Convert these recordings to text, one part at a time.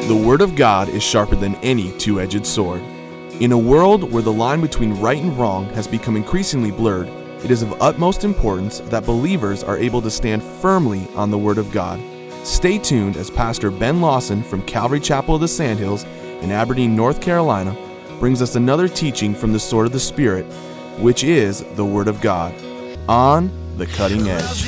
The Word of God is sharper than any two-edged sword. In a world where the line between right and wrong has become increasingly blurred, it is of utmost importance that believers are able to stand firmly on the Word of God. Stay tuned as Pastor Ben Lawson from Calvary Chapel of the Sandhills in Aberdeen, North Carolina, brings us another teaching from the sword of the Spirit, which is the Word of God, on the cutting edge.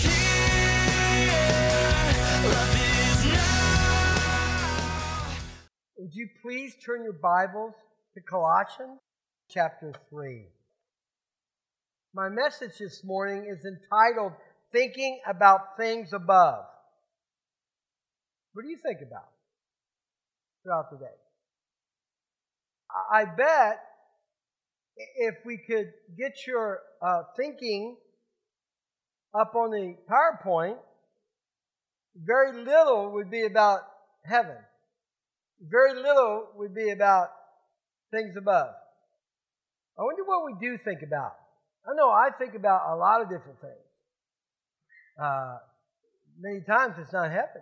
Would you please turn your Bibles to Colossians chapter 3. My message this morning is entitled, Thinking About Things Above. What do you think about throughout the day? I bet if we could get your thinking up on the PowerPoint, very little would be about heaven. Very little would be about things above. I wonder what we do think about. I know I think about a lot of different things. Many times it's not heaven.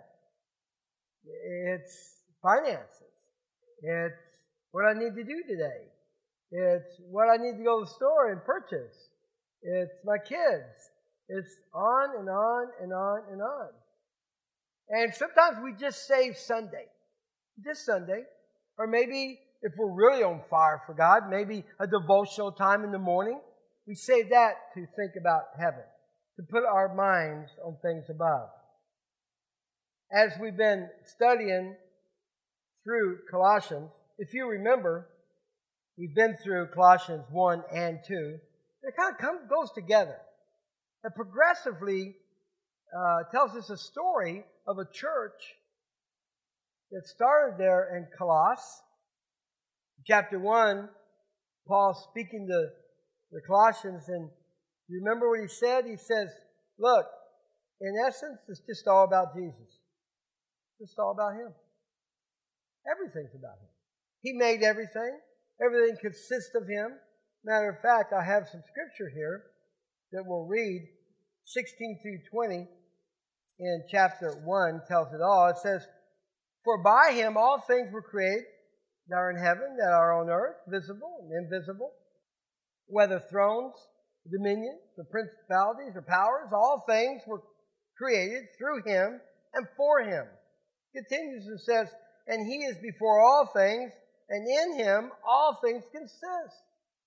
It's finances. It's what I need to do today. It's what I need to go to the store and purchase. It's my kids. It's on and on and on and on. And sometimes we just save Sunday. This Sunday, or maybe if we're really on fire for God, maybe a devotional time in the morning, we save that to think about heaven, to put our minds on things above. As we've been studying through Colossians, if you remember, we've been through Colossians 1 and 2. It kind of goes together. It progressively tells us a story of a church that started there in Colossus. Chapter 1, Paul speaking to the Colossians, and you remember what he said? He says, look, in essence, it's just all about Jesus. Just all about Him. Everything's about Him. He made everything. Everything consists of Him. Matter of fact, I have some scripture here that we'll read. 16 through 20 in chapter 1 tells it all. It says, for by Him all things were created that are in heaven, that are on earth, visible and invisible, whether thrones, dominions, or principalities, or powers, all things were created through Him and for Him. Continues and says, and He is before all things, and in Him all things consist.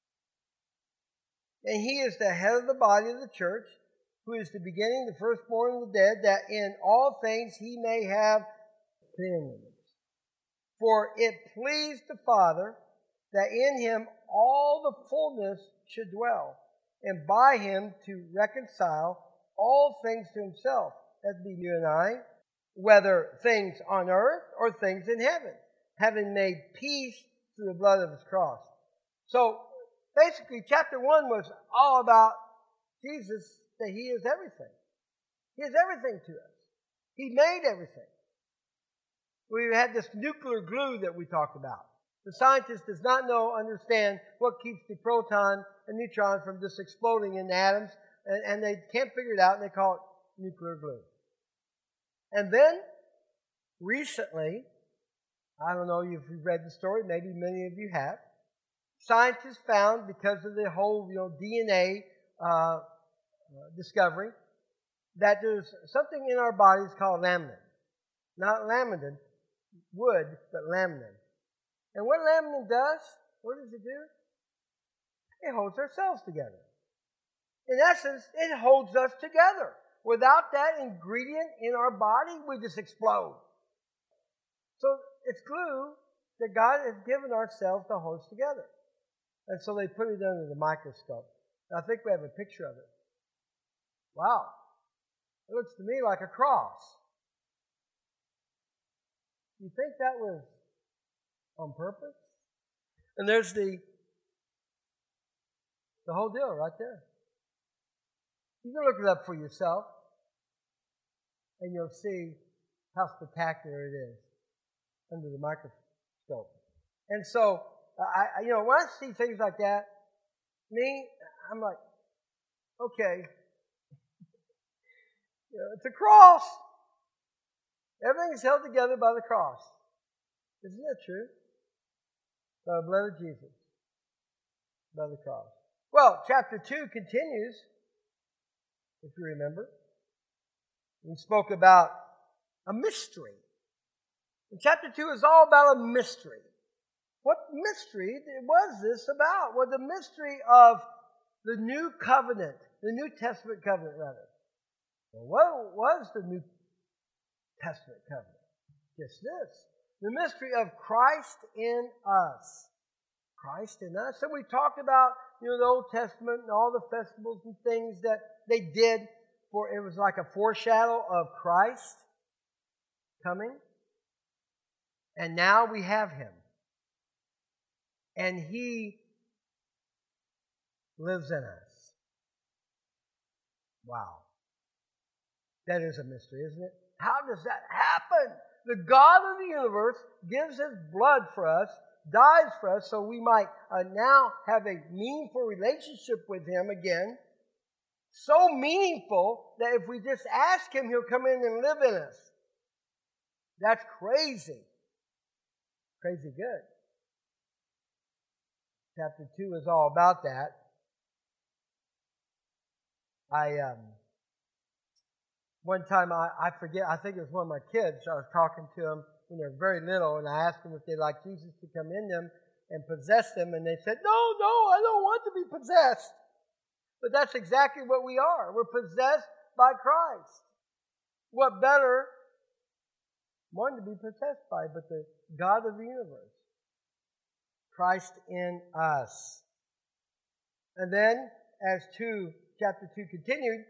And He is the head of the body of the church, who is the beginning, the firstborn of the dead, that in all things He may have preeminence. For it pleased the Father that in Him all the fullness should dwell, and by Him to reconcile all things to Himself. That'd be you and I, whether things on earth or things in heaven, having made peace through the blood of His cross. So basically, chapter 1 was all about Jesus, that He is everything. He is everything to us. He made everything. We had this nuclear glue that we talked about. The scientist does not understand what keeps the proton and neutron from just exploding in atoms, and they can't figure it out, and they call it nuclear glue. And then, recently, I don't know if you've read the story, maybe many of you have, scientists found, because of the whole DNA discovery, that there's something in our bodies called laminin. Not laminin, wood, but laminin. And what laminin does, what does it do? It holds our cells together. In essence, it holds us together. Without that ingredient in our body, we just explode. So it's glue that God has given our cells to hold us together. And so they put it under the microscope. I think we have a picture of it. Wow. It looks to me like a cross. You think that was on purpose? And there's the whole deal right there. You can look it up for yourself, and you'll see how spectacular it is under the microscope. And so, when I see things like that, I'm like, okay, it's a cross. Everything is held together by the cross. Isn't that true? By the blood of Jesus, by the cross. Well, chapter 2 continues, if you remember. We spoke about a mystery. And chapter 2 is all about a mystery. What mystery was this about? Well, the mystery of the New Covenant, the New Testament covenant, rather. Well, what was the New Testament covenant? Just this. The mystery of Christ in us. Christ in us. So we talked about, the Old Testament and all the festivals and things that they did for, it was like a foreshadow of Christ coming. And now we have Him. And He lives in us. Wow. That is a mystery, isn't it? How does that happen? The God of the universe gives His blood for us, dies for us, so we might now have a meaningful relationship with Him again. So meaningful that if we just ask Him, He'll come in and live in us. That's crazy. Crazy good. Chapter 2 is all about that. One time, I forget, I think it was one of my kids, I was talking to them when they were very little, and I asked them if they'd like Jesus to come in them and possess them, and they said, no, I don't want to be possessed. But that's exactly what we are. We're possessed by Christ. What better one to be possessed by but the God of the universe? Christ in us. And then, as chapter 2 continued,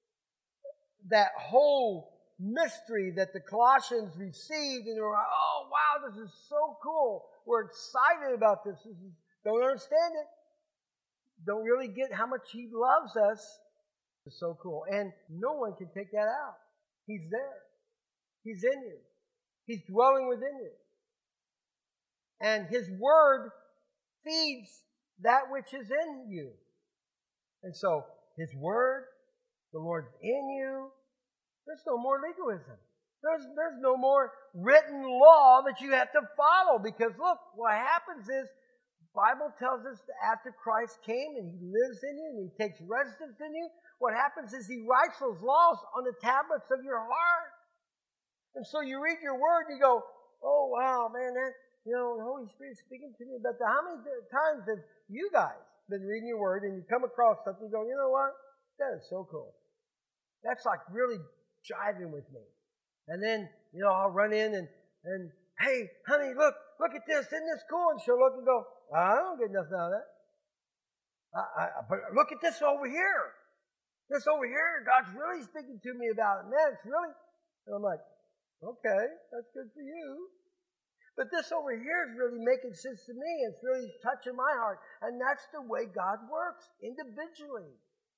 that whole mystery that the Colossians received, and they were like, oh, wow, this is so cool. We're excited about this. Don't understand it. Don't really get how much He loves us. It's so cool. And no one can take that out. He's there. He's in you. He's dwelling within you. And His Word feeds that which is in you. And so, His Word, the Lord's in you. There's no more legalism. There's no more written law that you have to follow. Because look, what happens is, the Bible tells us that after Christ came and He lives in you and He takes residence in you, what happens is He writes those laws on the tablets of your heart. And so you read your Word and you go, oh wow, man, the Holy Spirit's speaking to me about that. How many times have you guys been reading your Word and you come across something and go, you know what? That is so cool. That's like really jiving with me. And then, I'll run in and hey, honey, look at this. Isn't this cool? And she'll look and go, I don't get nothing out of that. But look at this over here. This over here, God's really speaking to me about it. Man, it's really... And I'm like, okay, that's good for you. But this over here is really making sense to me. It's really touching my heart. And that's the way God works, individually.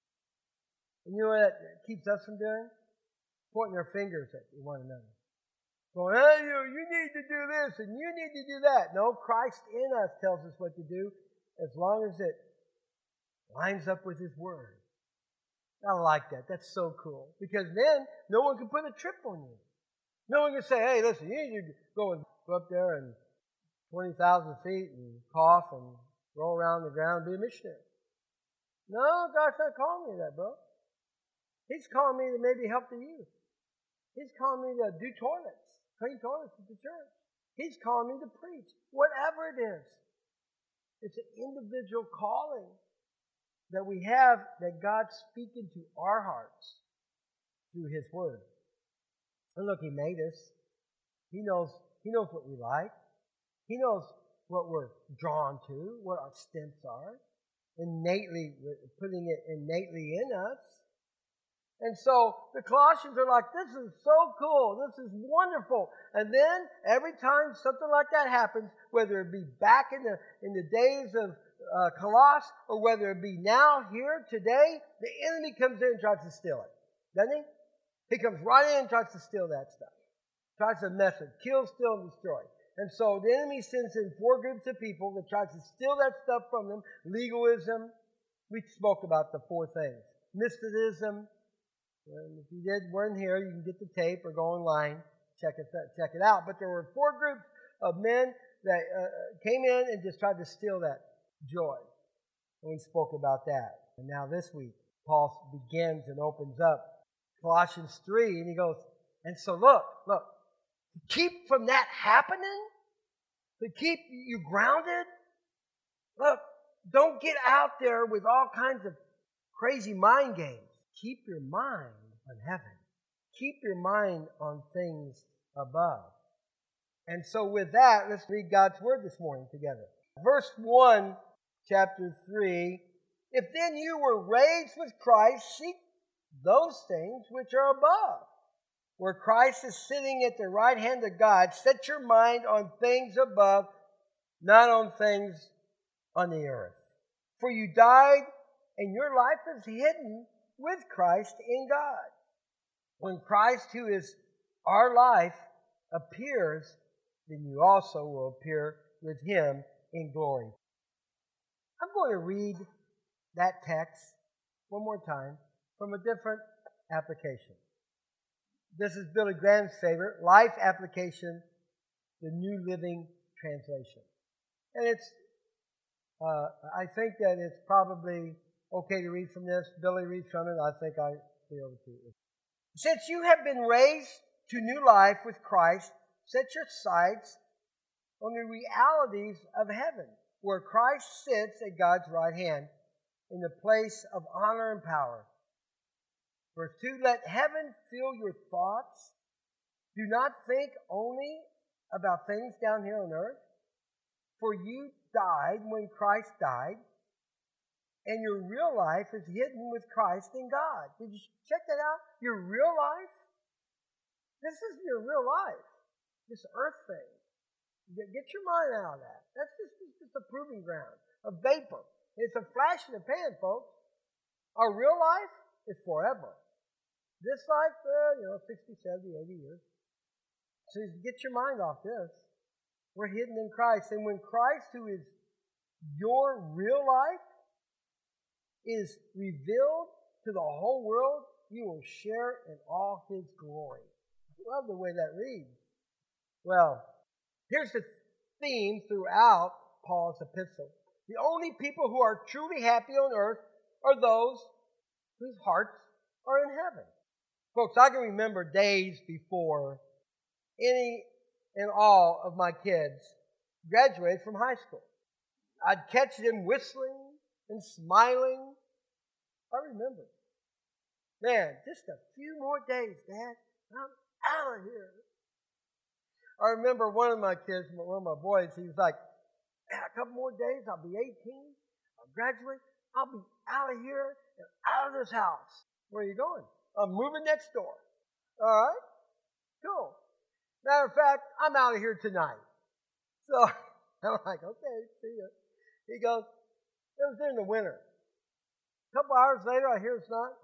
And you know what that keeps us from doing? Pointing our fingers at one another. Going, hey, you need to do this and you need to do that. No, Christ in us tells us what to do as long as it lines up with His Word. I like that. That's so cool. Because then no one can put a trip on you. No one can say, hey, listen, you need to go up there and 20,000 feet and cough and roll around the ground and be a missionary. No, God's not calling me that, bro. He's calling me to maybe help the youth. He's calling me to do toilets, clean toilets at the church. He's calling me to preach, whatever it is. It's an individual calling that we have, that God's speaking to our hearts through His Word. And look, He made us. He knows what we like. He knows what we're drawn to, what our stints are, innately, putting it innately in us. And so the Colossians are like, this is so cool. This is wonderful. And then every time something like that happens, whether it be back in the days of Colossus or whether it be now, here, today, the enemy comes in and tries to steal it. Doesn't he? He comes right in and tries to steal that stuff. Tries to mess it. Kill, steal, and destroy. And so the enemy sends in 4 groups of people that tries to steal that stuff from them. Legalism. We spoke about the 4 things. Mysticism. And if you weren't here, you can get the tape or go online, check it out. But there were 4 groups of men that came in and just tried to steal that joy. And we spoke about that. And now this week, Paul begins and opens up Colossians 3, and he goes, and so look, to keep from that happening, to keep you grounded, look, don't get out there with all kinds of crazy mind games. Keep your mind on heaven. Keep your mind on things above. And so with that, let's read God's Word this morning together. Verse 1, chapter 3, if then you were raised with Christ, seek those things which are above, where Christ is sitting at the right hand of God. Set your mind on things above, not on things on the earth. For you died, and your life is hidden with Christ in God. When Christ, who is our life, appears, then you also will appear with him in glory. I'm going to read that text one more time from a different application. This is Billy Graham's favorite, Life Application, the New Living Translation. And it's, I think that it's probably okay to read from this. Billy reads from it. I think I'll be able to. Since you have been raised to new life with Christ, set your sights on the realities of heaven, where Christ sits at God's right hand in the place of honor and power. Verse 2, let heaven fill your thoughts. Do not think only about things down here on earth, for you died when Christ died, and your real life is hidden with Christ in God. Did you check that out? Your real life? This is your real life, this earth thing. Get your mind out of that. That's just a proving ground, a vapor. It's a flash in the pan, folks. Our real life is forever. This life, 60, 70, 80 years. So get your mind off this. We're hidden in Christ. And when Christ, who is your real life, is revealed to the whole world, you will share in all his glory. I love the way that reads. Well, here's the theme throughout Paul's epistle. The only people who are truly happy on earth are those whose hearts are in heaven. Folks, I can remember days before any and all of my kids graduated from high school. I'd catch them whistling and smiling. I remember. Man, just a few more days, Dad. I'm out of here. I remember one of my kids, one of my boys, he was like, a couple more days, I'll be 18. I'll graduate. I'll be out of here and out of this house. Where are you going? I'm moving next door. All right? Cool. Matter of fact, I'm out of here tonight. So I'm like, okay, see ya. He goes, it was during the winter. A couple hours later, I hear it's not.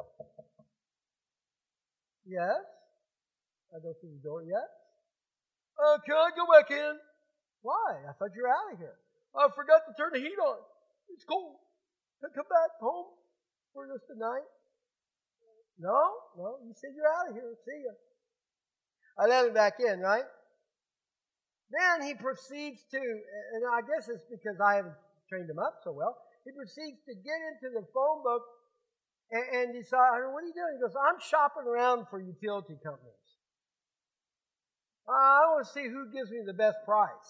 Yes. I go through the door. Yes. Can I go back in? Why? I thought you were out of here. I forgot to turn the heat on. It's cold. Can I come back home for just the night? No, you said you're out of here. See ya. I let him back in, right? Then he proceeds to, and I guess it's because I haven't trained him up so well, he proceeds to get into the phone book and decide, what are you doing? He goes, I'm shopping around for utility companies. I want to see who gives me the best price.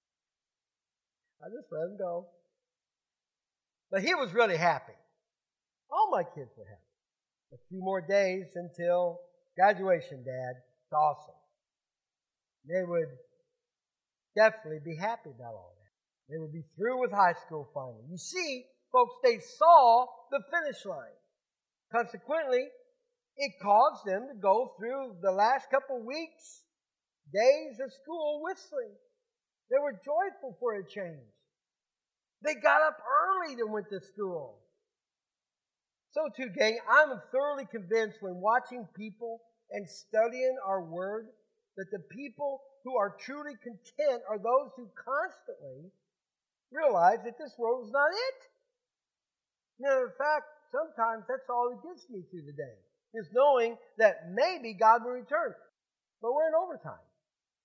I just let him go. But he was really happy. All my kids were happy. A few more days until graduation, Dad. It's awesome. They would definitely be happy about all that. They would be through with high school finally. You see, folks, they saw the finish line. Consequently, it caused them to go through the last couple weeks, days of school whistling. They were joyful for a change. They got up early and went to school. So too, gang, I'm thoroughly convinced when watching people and studying our word that the people who are truly content are those who constantly realize that this world is not it. Matter of fact, sometimes that's all it gets me through the day, is knowing that maybe God will return. But we're in overtime.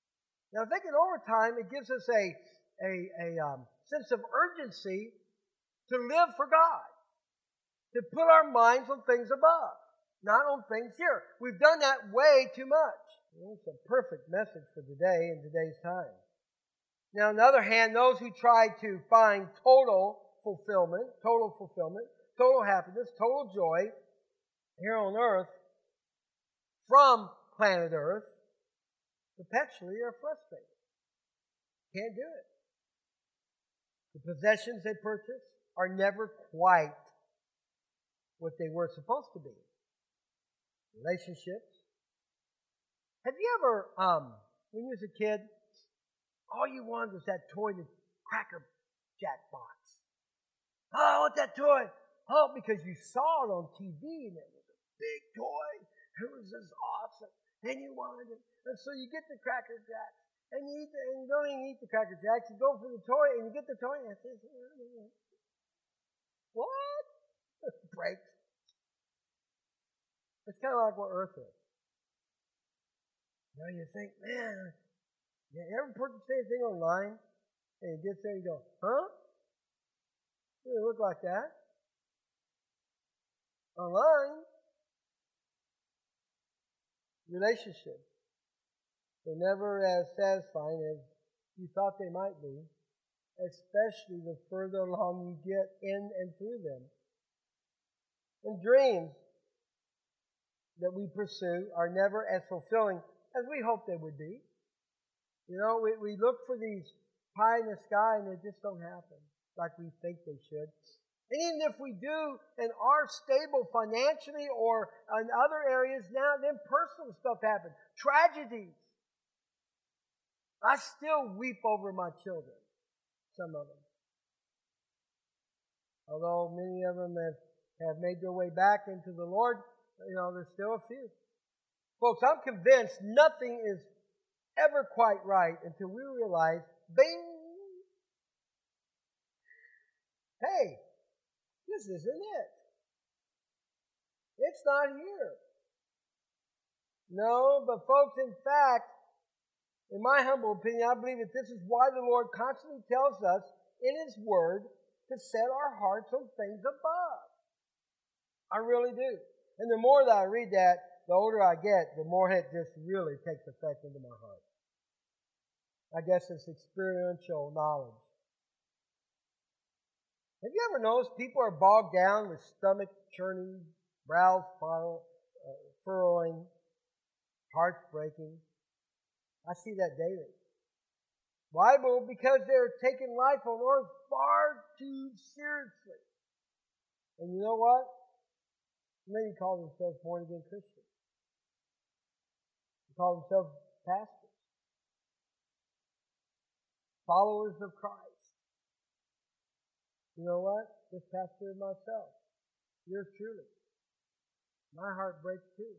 Now, thinking over time, it gives us a sense of urgency to live for God, to put our minds on things above, not on things here. We've done that way too much. It's a perfect message for today in today's time. Now, on the other hand, those who try to find total fulfillment, total happiness, total joy here on earth from planet Earth, perpetually are frustrated. Can't do it. The possessions they purchase are never quite what they were supposed to be. Relationships. Have you ever, when you was a kid, all you wanted was that toy, the Cracker Jack box. Oh, I want that toy. Oh, because you saw it on TV and it was a big toy. It was just awesome. And you wanted it. And so you get the Cracker Jacks. And you don't even eat the Cracker Jacks. You go for the toy and you get the toy and it says, what? It breaks. It's kind of like what Earth is. Now you think, man, you ever purchase anything online? And you get there and you go, huh? It doesn't look like that. Online, relationships, they're never as satisfying as you thought they might be, especially the further along you get in and through them. And dreams that we pursue are never as fulfilling as we hope they would be. You know, we look for these pie in the sky and they just don't happen like we think they should. And even if we do and are stable financially or in other areas now, then personal stuff happens. Tragedies. I still weep over my children, some of them. Although many of them have made their way back into the Lord, you know, there's still a few. Folks, I'm convinced nothing is ever quite right until we realize, bing, hey, this isn't it. It's not here. No, but folks, in fact, in my humble opinion, I believe that this is why the Lord constantly tells us in His Word to set our hearts on things above. I really do. And the more that I read that, the older I get, the more it just really takes effect into my heart. I guess it's experiential knowledge. Have you ever noticed people are bogged down with stomach churning, brows furrowing, hearts breaking? I see that daily. Bible, because they're taking life on earth far too seriously. And you know what? Many call themselves born-again Christians. They call themselves pastors, followers of Christ. You know what? This pastor and myself, yours truly. My heart breaks too.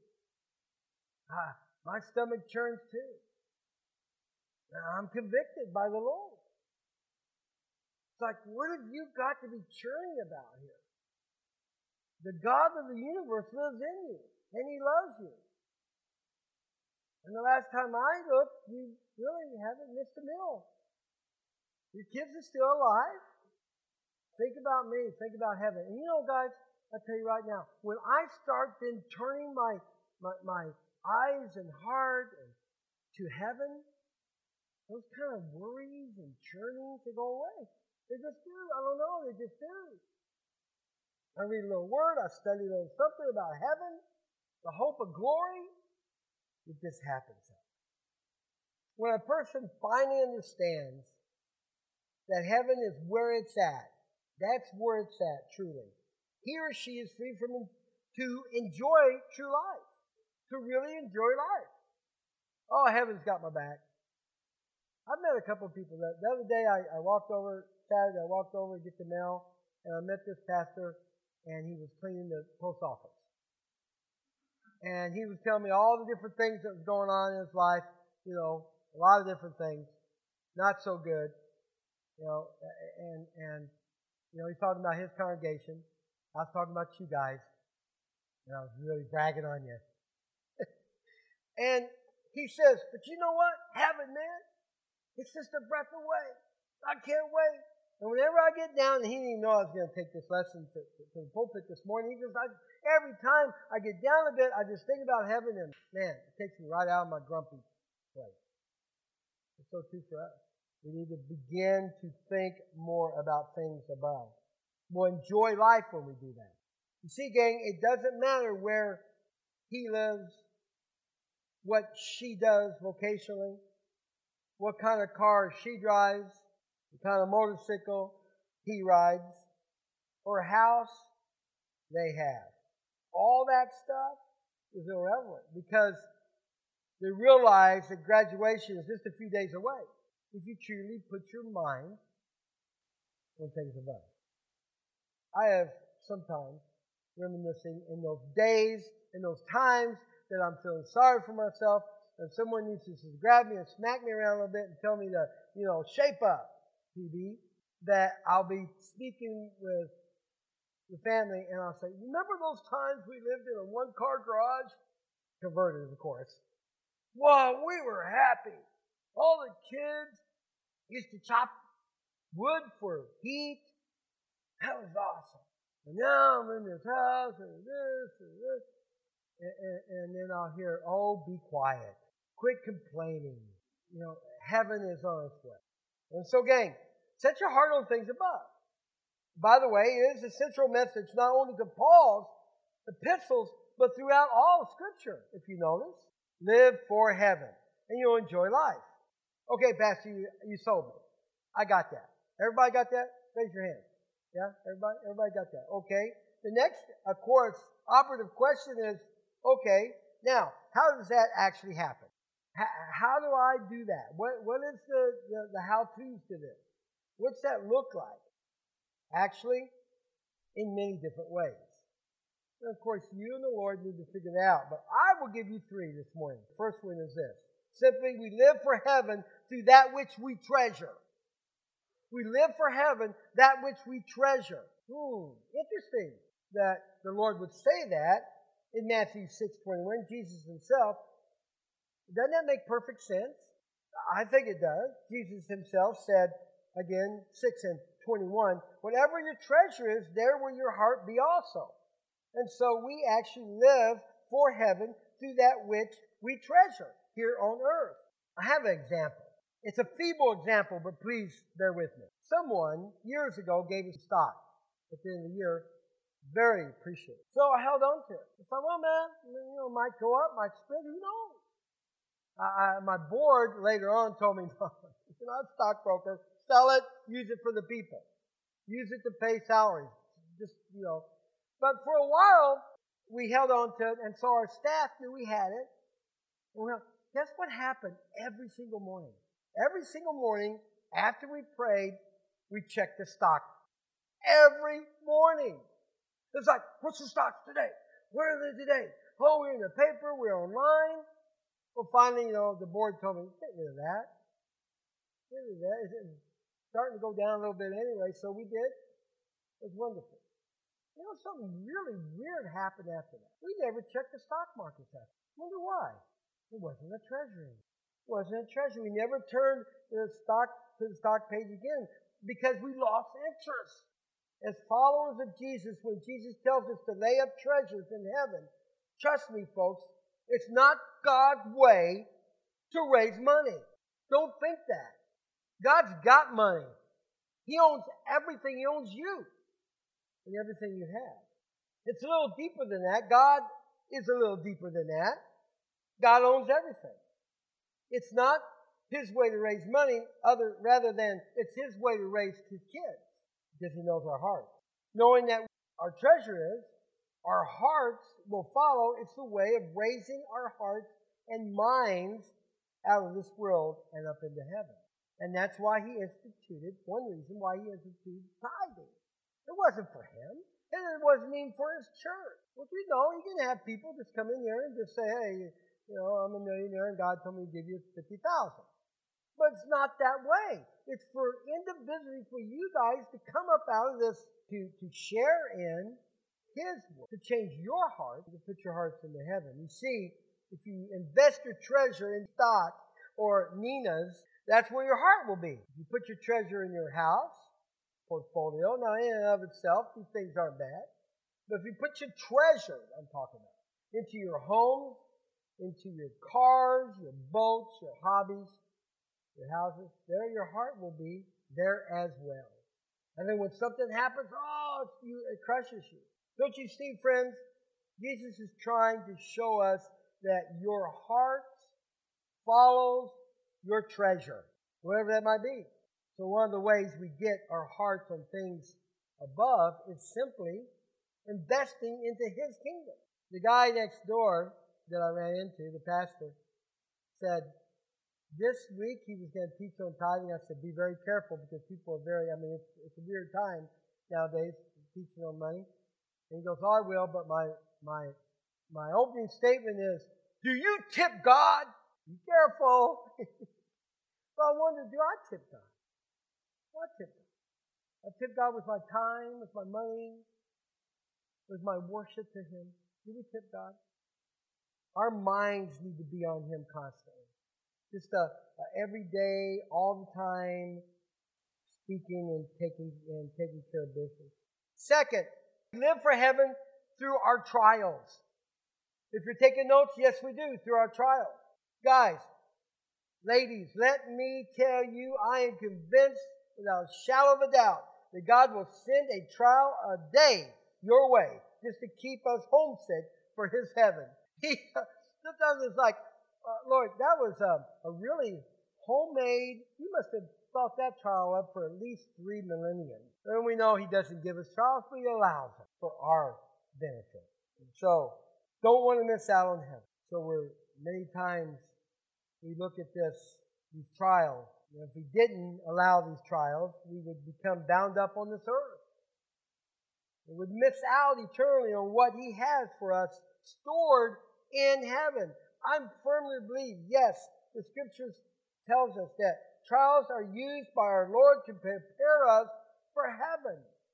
My stomach churns too. I'm convicted by the Lord. It's like, what have you got to be churning about here? The God of the universe lives in you, and He loves you. And the last time I looked, you really haven't missed a meal. Your kids are still alive. Think about me. Think about heaven. And you know, guys, I tell you right now, when I start then turning my eyes and heart to heaven, those kind of worries and churnings, they go away. They just do. I don't know. They just do. I read a little word. I study a little something about heaven, the hope of glory. It just happens. When a person finally understands that heaven is where it's at, that's where it's at, truly. He or she is free to enjoy true life, to really enjoy life. Oh, heaven's got my back. I've met a couple of people. The other day, I walked over, Saturday, I walked over to get the mail, and I met this pastor, and he was cleaning the post office. And he was telling me all the different things that was going on in his life, you know, a lot of different things, not so good, you know, and you know, he's talking about his congregation. I was talking about you guys, and I was really bragging on you. And he says, but you know what? Heaven, man, It's just a breath away. I can't wait. And whenever I get down, and he didn't even know I was going to take this lesson to the pulpit this morning, every time I get down a bit, I just think about heaven, and man, it takes me right out of my grumpy place. It's so too for us. We need to begin to think more about things above. We'll enjoy life when we do that. You see, gang, it doesn't matter where he lives, what she does vocationally, what kind of car she drives, what kind of motorcycle he rides, or house they have. All that stuff is irrelevant because they realize that graduation is just a few days away if you truly put your mind on things above. I have sometimes reminiscing in those days, in those times that I'm feeling sorry for myself, and someone needs to just grab me and smack me around a little bit and tell me to, shape up, PB, that I'll be speaking with the family and I'll say, remember those times we lived in a one-car garage? Converted, of course. Wow, we were happy. All the kids used to chop wood for heat. That was awesome. And now I'm in this house and this and this. And then I'll hear, oh, be quiet. Quit complaining. Heaven is on its way. And so, gang, set your heart on things above. By the way, it is a central message not only to Paul's epistles, but throughout all of Scripture, if you notice. Live for heaven, and you'll enjoy life. Okay, Pastor, you sold me. I got that. Everybody got that? Raise your hand. Yeah, everybody got that. Okay. The next, of course, operative question is, okay, now, how does that actually happen? How do I do that? What is the how-tos to this? What's that look like? Actually, in many different ways. And of course, you and the Lord need to figure that out. But I will give you three this morning. The first one is this. Simply, we live for heaven through that which we treasure. We live for heaven, that which we treasure. Interesting that the Lord would say that in Matthew 6:21, Jesus himself. Doesn't that make perfect sense? I think it does. Jesus himself said, again, 6:21, whatever your treasure is, there will your heart be also. And so we actually live for heaven through that which we treasure here on earth. I have an example. It's a feeble example, but please bear with me. Someone years ago gave us stock at the end of the year. Very appreciative. So I held on to it. I thought, well, man, might go up, might split, who knows? My board later on told me, no, you're not a stockbroker. Sell it, use it for the people. Use it to pay salaries. But for a while, we held on to it, and so our staff knew we had it. And guess what happened every single morning? Every single morning, after we prayed, we checked the stock. Every morning. It's like, what's the stocks today? Where are they today? Oh, we're in the paper, we're online. Well, finally, the board told me, get rid of that. Get rid of that. It's starting to go down a little bit anyway, so we did. It was wonderful. Something really weird happened after that. We never checked the stock markets after. Wonder why? It wasn't a treasury. It wasn't a treasury. We never turned the stock to the stock page again because we lost interest. As followers of Jesus, when Jesus tells us to lay up treasures in heaven, trust me, folks, it's not God's way to raise money. Don't think that. God's got money. He owns everything. He owns you and everything you have. It's a little deeper than that. God is a little deeper than that. God owns everything. It's not His way to raise money, rather than it's His way to raise His kids, because He knows our hearts. Knowing that our treasure is, our hearts will follow. It's the way of raising our hearts and minds out of this world and up into heaven. And that's why He instituted, one reason why He instituted tithing. It wasn't for Him, and it wasn't even for His church. Well, you can have people just come in here and just say, hey, I'm a millionaire and God told me to give you $50,000. But it's not that way. It's for individually for you guys to come up out of this, to share in His work, to change your heart, to put your hearts into heaven. You see, if you invest your treasure in stock or Nina's, that's where your heart will be. If you put your treasure in your house, portfolio, now in and of itself, these things aren't bad. But if you put your treasure, I'm talking about, into your homes, into your cars, your boats, your hobbies, your houses, there your heart will be there as well. And then when something happens, it crushes you. Don't you see, friends? Jesus is trying to show us that your heart follows your treasure, whatever that might be. So one of the ways we get our hearts on things above is simply investing into His kingdom. The guy next door that I ran into, the pastor, said this week he was going to teach on tithing. I said, be very careful because people are it's a weird time nowadays teaching on money. And he goes, I will, but my opening statement is, do you tip God? Be careful. So I wonder, do I tip God? I tip God. I tip God with my time, with my money, with my worship to Him. Do we tip God? Our minds need to be on Him constantly. Just every day, all the time, speaking and taking care of business. Second, live for heaven through our trials. If you're taking notes, yes, we do, through our trials. Guys, ladies, let me tell you, I am convinced without a shadow of a doubt that God will send a trial a day your way just to keep us homesick for His heaven. Sometimes it's like, Lord, that was a really homemade, you must have thought that trial up for at least 3 millennia. And we know He doesn't give us trials, but He allows them for our benefit. And so, don't want to miss out on Him. So many times we look at these trials. And if we didn't allow these trials, we would become bound up on this earth. We would miss out eternally on what He has for us stored in heaven. I firmly believe, yes, the Scriptures tells us that trials are used by our Lord to prepare us for heaven.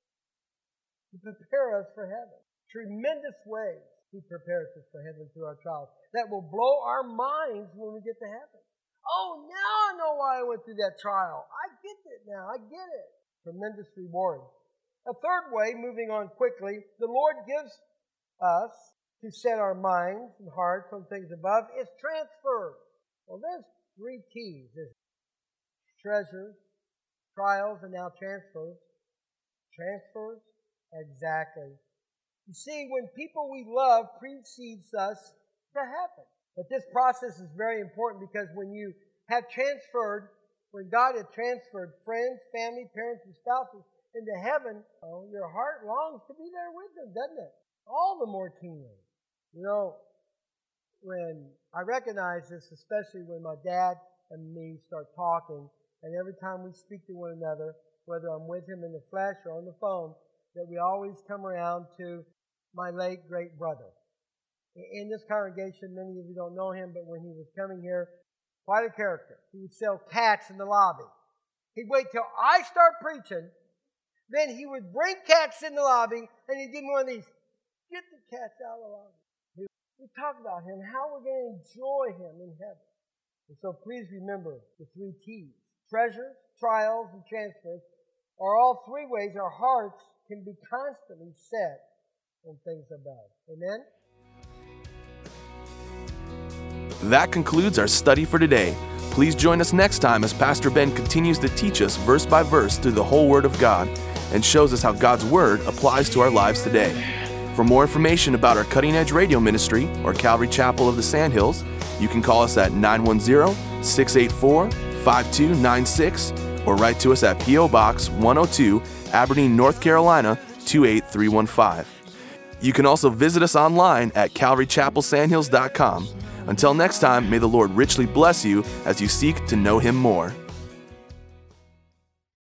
To prepare us for heaven. Tremendous ways He prepares us for heaven through our trials that will blow our minds when we get to heaven. Oh, now I know why I went through that trial. I get it now. I get it. Tremendous reward. A third way, moving on quickly, the Lord gives us to set our minds and hearts on things above is transfer. Well, there's 3 T's. There's treasures, trials, and now transfers. Transfers? Exactly. You see, when people we love precedes us to heaven. But this process is very important because when you have transferred, when God has transferred friends, family, parents, and spouses into heaven, your heart longs to be there with them, doesn't it? All the more keenly. You know, when I recognize this, especially when my dad and me start talking, and every time we speak to one another, whether I'm with him in the flesh or on the phone, that we always come around to my late great brother. In this congregation, many of you don't know him, but when he was coming here, quite a character. He would sell cats in the lobby. He'd wait till I start preaching, then he would bring cats in the lobby, and he'd give me one of these, get the cats out of the lobby. We talk about him, how we're going to enjoy him in heaven. And so please remember the 3 T's. Treasures, trials, and transfers are all 3 ways our hearts can be constantly set on things above. Amen? That concludes our study for today. Please join us next time as Pastor Ben continues to teach us verse by verse through the whole Word of God and shows us how God's Word applies to our lives today. For more information about our Cutting Edge Radio Ministry or Calvary Chapel of the Sandhills, you can call us at 910-684-5296 or write to us at P.O. Box 102, Aberdeen, North Carolina 28315. You can also visit us online at calvarychapelsandhills.com. Until next time, may the Lord richly bless you as you seek to know Him more.